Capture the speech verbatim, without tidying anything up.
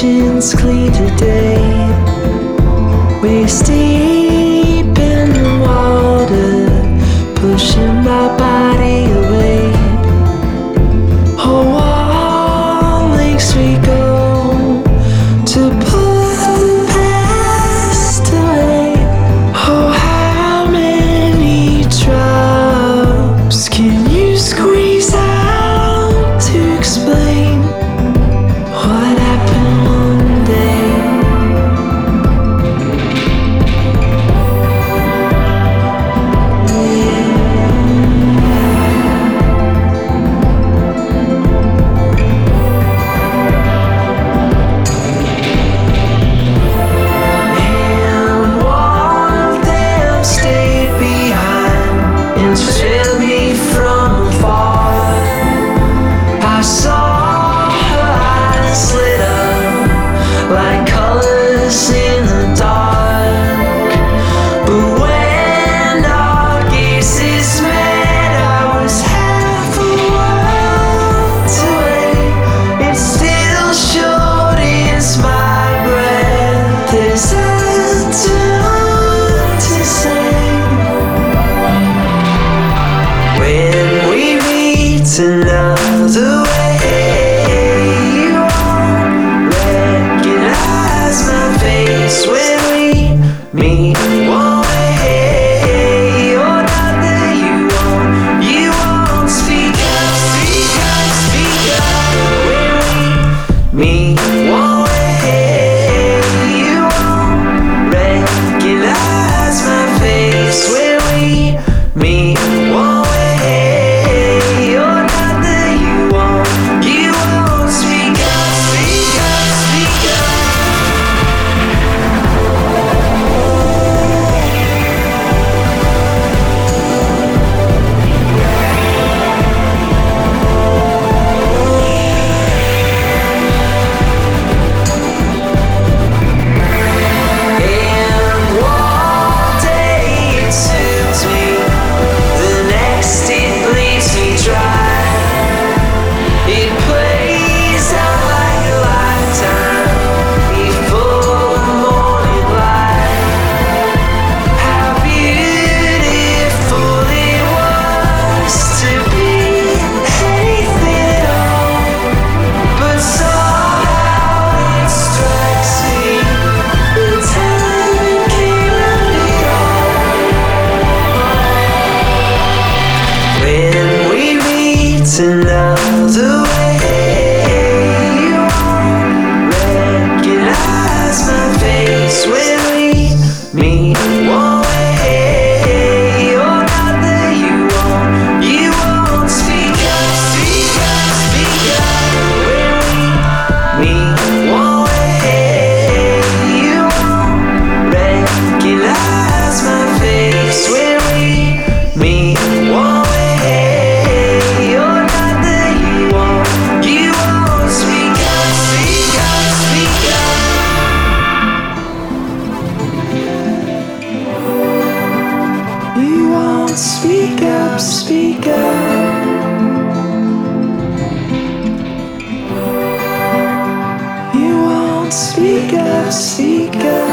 oceans clear today. Waist deep in the water, pushing my body away. Oh, all links we go to put the past away. Oh, how many drops can you squeeze out to explain what happened one day? Trail me from afar. I saw her eyes lit up like colors in the dark. But when our gazes met, I was half a world away. It still shortens my breath as I turn to say, when we meet another way, you won't recognize my face. When we meet one way, you're not there, you won't, you won't speak up, speak up, speak up. When we meet one way, you won't recognize my face. When we meet one way, another way, you won't recognize my face. When we meet one way, you're not there, you won't, you won't speak up, speak up, speak up. When we meet one way, you won't recognize my face. When we meet one way, speak up, speak up. You won't speak up, speak up.